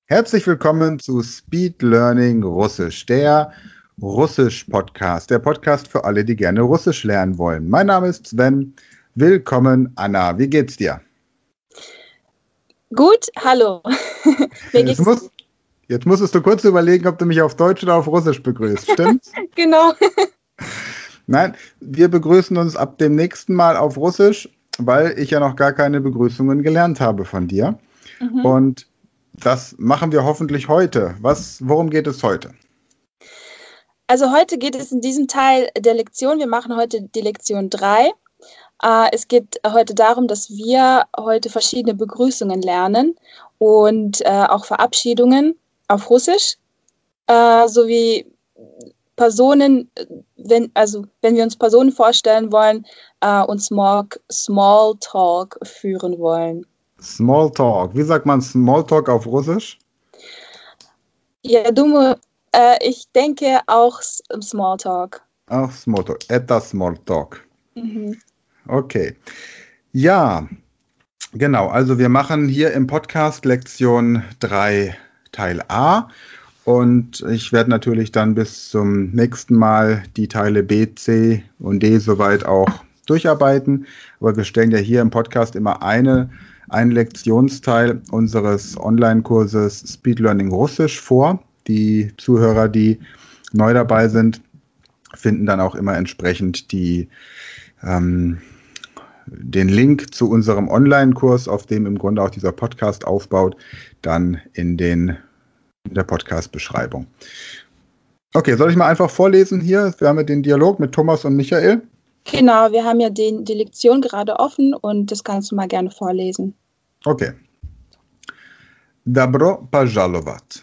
Herzlich willkommen zu Speed Learning Russisch, der Russisch-Podcast. Der Podcast für alle, die gerne Russisch lernen wollen. Mein Name ist Sven. Willkommen, Anna. Wie geht's dir? Gut, hallo. Mir geht's gut. Jetzt musstest du kurz überlegen, ob du mich auf Deutsch oder auf Russisch begrüßt, stimmt's? Genau. Nein, wir begrüßen uns ab dem nächsten Mal auf Russisch, weil ich ja noch gar keine Begrüßungen gelernt habe von dir. Und das machen wir hoffentlich heute. Worum geht es heute? Also heute geht es in diesem Teil der Lektion, wir machen heute die Lektion 3. Es geht heute darum, dass wir heute verschiedene Begrüßungen lernen und auch Verabschiedungen auf Russisch, sowie Personen, wenn wir uns Personen vorstellen wollen und Smalltalk führen wollen. Smalltalk. Wie sagt man Smalltalk auf Russisch? Ja, ich denke auch Smalltalk. Auch Smalltalk. Это Smalltalk. Okay. Ja, genau. Also wir machen hier im Podcast Lektion 3 Teil A. Und ich werde natürlich dann bis zum nächsten Mal die Teile B, C und D soweit auch durcharbeiten. Aber wir stellen ja hier im Podcast immer einen Lektionsteil unseres Online-Kurses Speed Learning Russisch vor. Die Zuhörer, die neu dabei sind, finden dann auch immer entsprechend den Link zu unserem Online-Kurs, auf dem im Grunde auch dieser Podcast aufbaut, dann in der Podcast-Beschreibung. Okay, soll ich mal einfach vorlesen hier? Wir haben ja den Dialog mit Thomas und Michael. Genau, wir haben ja die Lektion gerade offen und das kannst du mal gerne vorlesen. Okay. Добро пожаловать.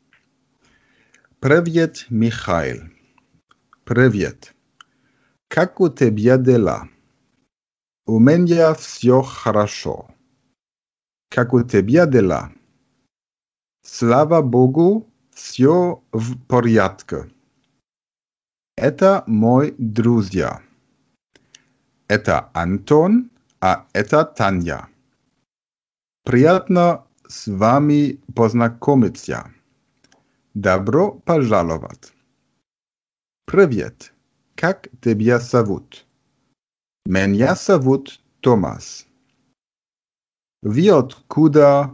Привет, Михаил. Привет. Как у тебя дела? У меня все хорошо. Как у тебя дела? Слава Богу, все в порядке. Это мой друзья. Это Антон, а это Таня. Приятно с вами познакомиться. Добро пожаловать. Привет. Как тебя зовут? Меня зовут Томас. Вы откуда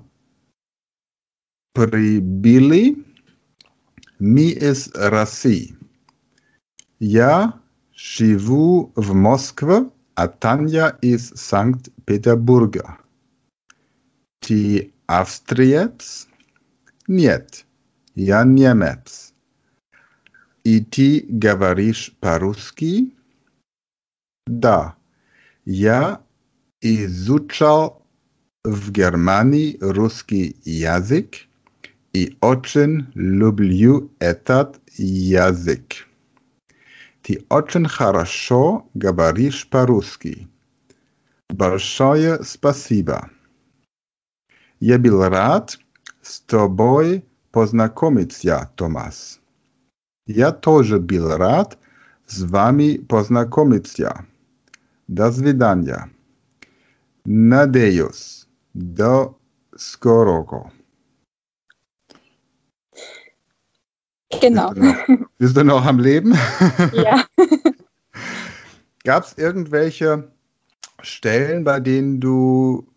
прибыли? Мы из России. Я живу в Москве, а Таня из Санкт-Петербурга. Ты австриец? Нет, я немец. И ты говоришь по-русски? Да, я изучал в Германии русский язык и очень люблю этот язык. Ты очень хорошо говоришь по-русски. Большое спасибо. Я был рад с тобой познакомиться, Томас. Я тоже был рад с вами познакомиться. До свидания. Надеюсь, до скорого. Genau. Bist du noch am Leben? Ja. Gab es irgendwelche Stellen, bei denen du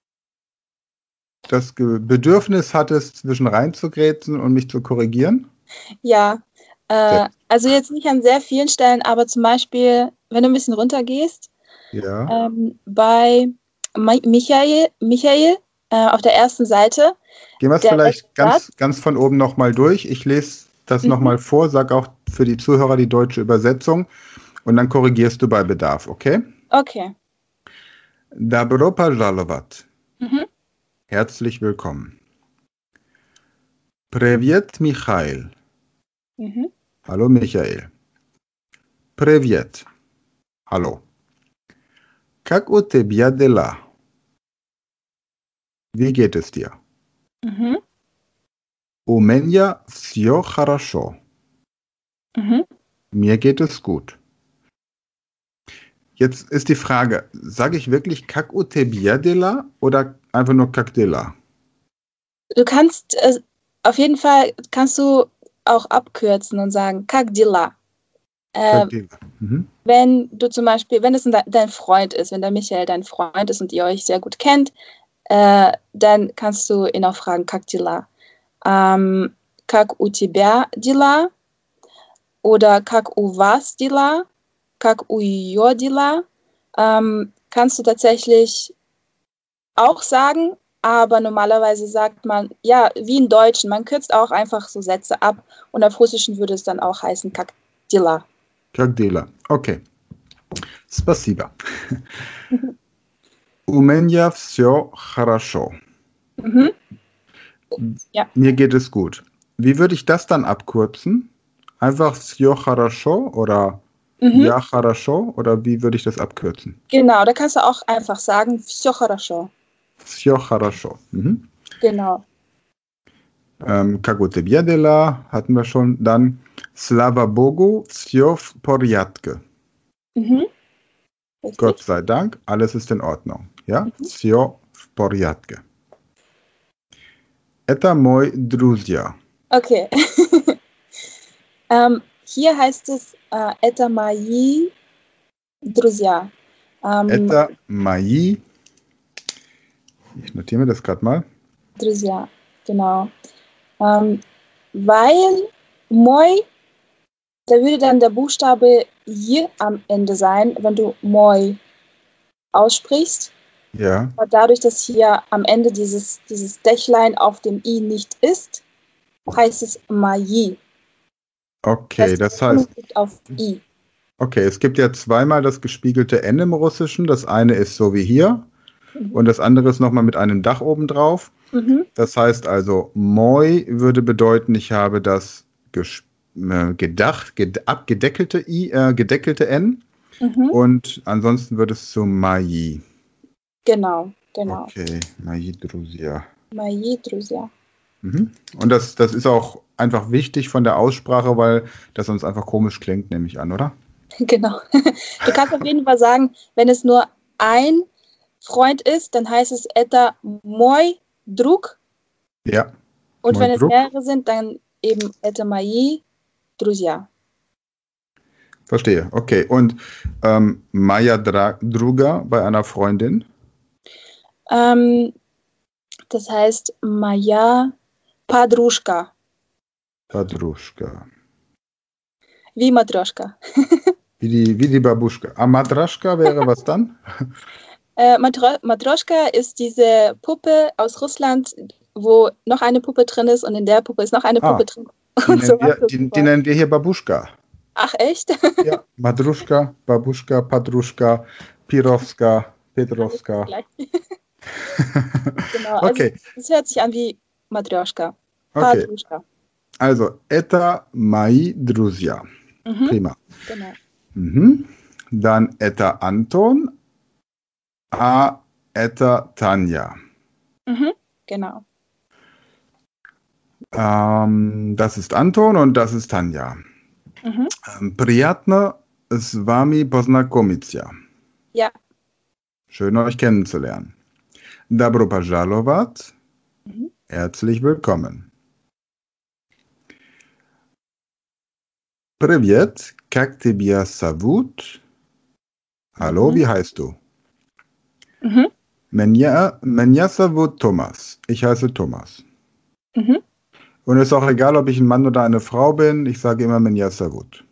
das Bedürfnis hattest, zwischen reinzugrätschen und mich zu korrigieren? Ja, also jetzt nicht an sehr vielen Stellen, aber zum Beispiel, wenn du ein bisschen runtergehst, Ja. bei Michael auf der ersten Seite. Gehen wir es vielleicht ganz von oben nochmal durch. Ich lese das nochmal vor, sag auch für die Zuhörer die deutsche Übersetzung und dann korrigierst du bei Bedarf, okay? Okay. Добро пожаловать. Herzlich willkommen. Привет, Михаил. Hallo, Michael. Привет. Hallo. Как у тебя дела? Wie geht es dir? У меня все хорошо. Mir geht es gut. Jetzt ist die Frage, sage ich wirklich Kak-u-te-bia-de-la oder einfach nur Kak-de-la? Du kannst Auf jeden Fall kannst du auch abkürzen und sagen, как дела? Wenn du zum Beispiel, wenn es dein Freund ist, wenn der Michael dein Freund ist und ihr euch sehr gut kennt, dann kannst du ihn auch fragen, как дела? Как у тебя дела? Oder как у вас дела? Как у ее дела? Kannst du tatsächlich auch sagen, aber normalerweise sagt man, ja, wie im Deutschen, man kürzt auch einfach so Sätze ab und auf Russischen würde es dann auch heißen, как дела. Как дела? Okay. Спасибо. У меня все хорошо. Ja. Mir geht es gut. Wie würde ich das dann abkürzen? Einfach все хорошо oder ja хорошо oder wie würde ich das abkürzen? Genau, da kannst du auch einfach sagen все хорошо. Все хорошо. Genau. Как у тебя дела? Hatten wir schon. Dann Slava Bogu, все в порядке. Gott sei Dank, alles ist in Ordnung. Ja? Все в порядке. Это мой друзья. Okay. Hier heißt es это мои друзья. Это мои. Ich notiere mir das gerade mal. Друзья, genau. Weil мой, da würde dann der Buchstabe J am Ende sein, wenn du мой aussprichst. Ja. Aber dadurch, dass hier am Ende dieses Dächlein auf dem I nicht ist, heißt es мои. Okay, das heißt. Auf I. Okay, es gibt ja zweimal das gespiegelte N im Russischen. Das eine ist so wie hier und das andere ist nochmal mit einem Dach oben drauf. Das heißt also, moi würde bedeuten, ich habe das gedeckelte N und ansonsten würde es zu мои. Genau. Okay, мои друзья. Мои друзья. Und das ist auch einfach wichtig von der Aussprache, weil das sonst einfach komisch klingt, nehme ich an, oder? Genau. Du kannst auf jeden Fall sagen, wenn es nur ein Freund ist, dann heißt es это мой друг. Ja. Und wenn es mehrere sind, dann eben это мои друзья. Verstehe, okay. Und моя друга bei einer Freundin? Das heißt моя подружка. Подружка. Wie Matryoshka. Wie die Babuschka. Ah, Matryoshka wäre was dann? Matryoshka ist diese Puppe aus Russland, wo noch eine Puppe drin ist und in der Puppe ist noch eine Puppe drin. Die nennen wir hier Babuschka. Ach, echt? Ja, Madruschka, Babuschka, Padruschka, Pirovska, Petrovska. Genau, also okay. Das hört sich an wie Matryoshka. Okay. Padruschka. Also, это мои друзья. Prima. Genau. Dann это Anton, a это Tanja. Genau. Das ist Anton und das ist Tanja. Приятно с вами познакомиться. Ja. Schön, euch kennenzulernen. Добро пожаловать. Herzlich willkommen. Привет, как тебя зовут? Hallo, wie heißt du? Меня зовут Thomas. Ich heiße Thomas. Und es ist auch egal, ob ich ein Mann oder eine Frau bin. Ich sage immer меня зовут.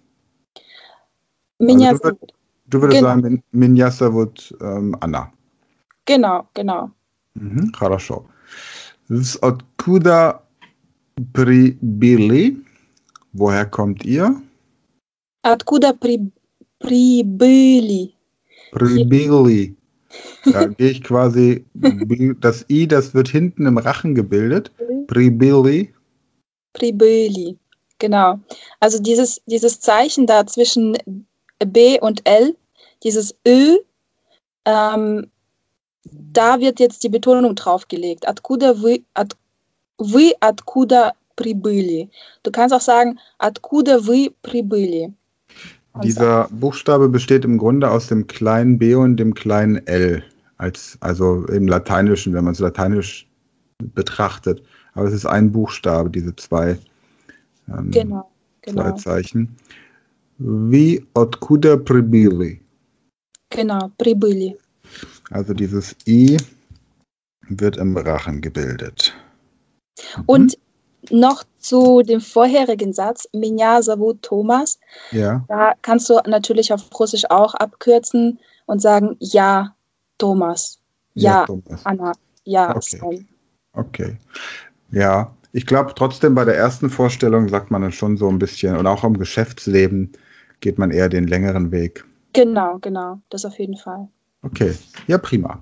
Also du würdest sagen меня зовут Anna. Genau. Хорошо. Откуда прибыли? Woher kommt ihr? Откуда прибыли? Прибыли. Da gehe ich quasi, das I, das wird hinten im Rachen gebildet. Прибыли. Прибыли. Genau. Also dieses Zeichen da zwischen B und L, dieses Ö, da wird jetzt die Betonung draufgelegt. Откуда вы откуда прибыли. Du kannst auch sagen, откуда вы прибыли. Dieser Buchstabe besteht im Grunde aus dem kleinen b und dem kleinen l, also im Lateinischen, wenn man es lateinisch betrachtet. Aber es ist ein Buchstabe, diese zwei Genau. Zeichen. Wie откуда прибыли? Genau, прибыли. Also dieses I wird im Rachen gebildet. Und noch zu dem vorherigen Satz, Меня зовут Thomas. Ja. Da kannst du natürlich auf Russisch auch abkürzen und sagen, ja, Thomas. Ja, Thomas. Anna. Ja, okay. Sven. Okay. Ja, ich glaube trotzdem bei der ersten Vorstellung sagt man dann schon so ein bisschen, und auch im Geschäftsleben geht man eher den längeren Weg. Genau, das auf jeden Fall. Okay, ja prima.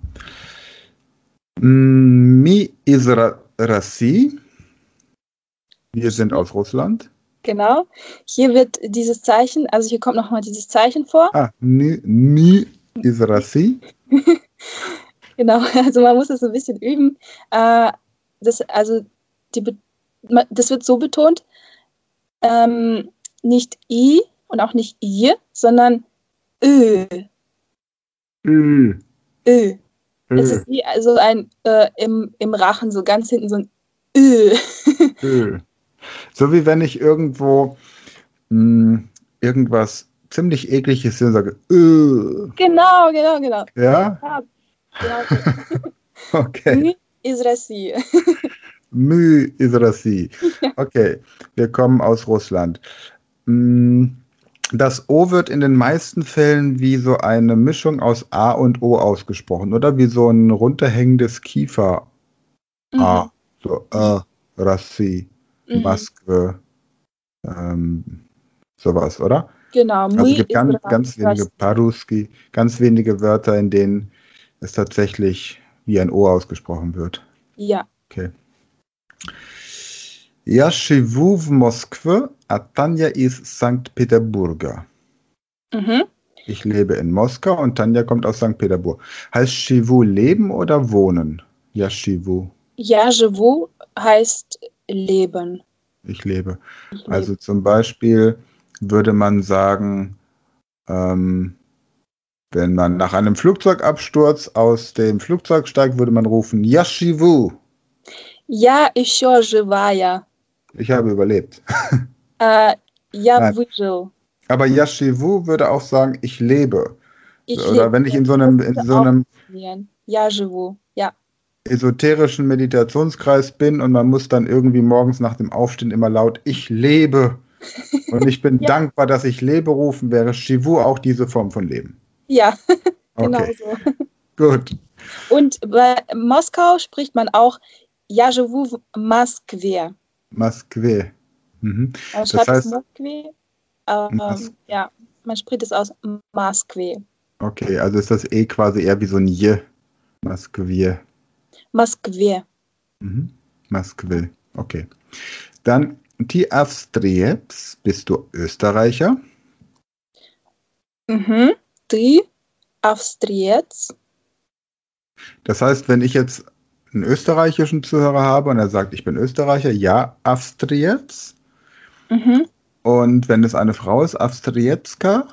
Mi из России. Wir sind aus Russland. Genau. Hier wird dieses Zeichen, also hier kommt nochmal dieses Zeichen vor. Mi из России. Genau, also man muss es so ein bisschen üben. Das wird so betont, nicht I und auch nicht I, sondern Ö. Ö. Es ist wie also ein im Rachen, so ganz hinten so ein Ö. Ö. So wie wenn ich irgendwo irgendwas ziemlich ekliges sehe und sage Ö. Genau. Ja? Genau. Okay. My из России. My из России. Okay, wir kommen aus Russland. Das O wird in den meisten Fällen wie so eine Mischung aus A und O ausgesprochen, oder? Wie so ein runterhängendes Kiefer. A. So Rassi, Moskwe, sowas, oder? Genau. Also es gibt ganz wenige Paruski, ganz wenige Wörter, in denen es tatsächlich wie ein O ausgesprochen wird. Ja. Okay. Я живу в Москве, а Tanja ist St. Peterburger. Ich lebe in Moskau und Tanja kommt aus St. Peterburg. Heißt живу leben oder wohnen? Я живу. Я живу heißt leben. Ich lebe. Also zum Beispiel würde man sagen, wenn man nach einem Flugzeugabsturz aus dem Flugzeug steigt, würde man rufen, Я живу. Я еще живая. Ich habe überlebt. Я выжил. Aber Я живу würde auch sagen, ich lebe. Oder wenn ich in so einem Я живу. Ja. esoterischen Meditationskreis bin und man muss dann irgendwie morgens nach dem Aufstehen immer laut Ich lebe und ich bin dankbar, dass ich lebe rufen, wäre живу auch diese Form von Leben. Ja, genau okay. so. Gut. Und bei Moskau spricht man auch Я живу в Москве. Moskwe. Das heißt Moskwe. Ja, man spricht es aus Moskwe. Okay, also ist das E quasi eher wie so ein J. Moskwe. Moskwe. Moskwe. Okay. Dann die Австриец. Bist du Österreicher? Die Австриец. Das heißt, wenn ich jetzt einen österreichischen Zuhörer habe und er sagt, ich bin Österreicher, ja, Австриец. Und wenn es eine Frau ist, Австриецка?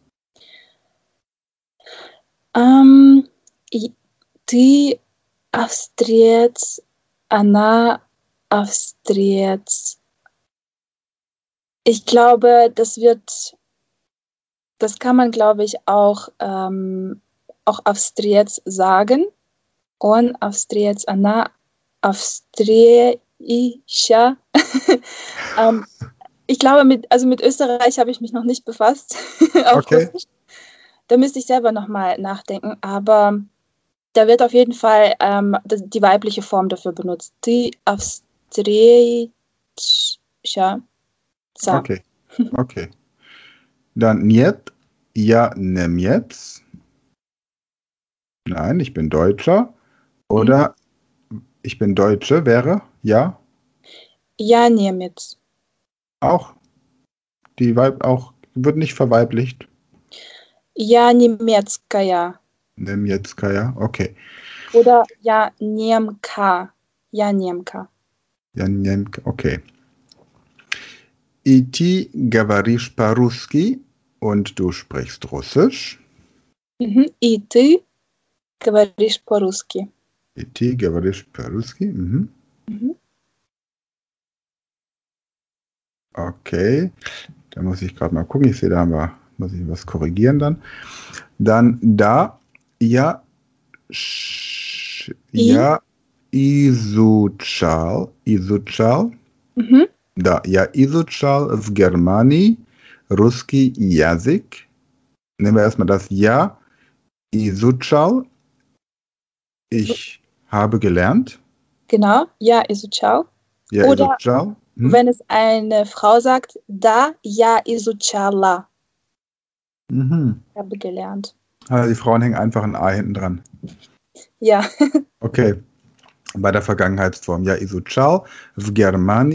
Die Австриец, она Австриец. Ich glaube, das kann man, glaube ich, auch Австриец sagen. Он Австриец, она Австриеча. Ich glaube, mit Österreich habe ich mich noch nicht befasst. Okay. Da müsste ich selber nochmal nachdenken, aber da wird auf jeden Fall die weibliche Form dafür benutzt. Die Австриеча. So. Okay. Dann Niet, ja, Nemец. Nein, ich bin Deutscher. Oder ich bin Deutsche wäre, ja? Ja, Nemец. Auch. Auch wird nicht verweiblicht. Ja, Немецкая. Немецкая, okay. Oder ja, Немка. Ja, Немка. Ja, Немка, okay. И ты говоришь по-русски und du sprichst Russisch. И ты говоришь по-русски. И ты говоришь по-русски. Okay. Da muss ich gerade mal gucken. Ich sehe, muss ich was korrigieren dann. Dann da, ja, ja, izučal. Da, ja, izučal v Germanii ruski jazyk. Nehmen wir erstmal das ja, izučal. Ich habe gelernt. Genau, ja, izučal. Ja, oder izučal. Wenn es eine Frau sagt, da, ja, izučala. Ich habe gelernt. Also die Frauen hängen einfach ein A hinten dran. Ja. Okay. Bei der Vergangenheitsform. Ja, izučal v Germanii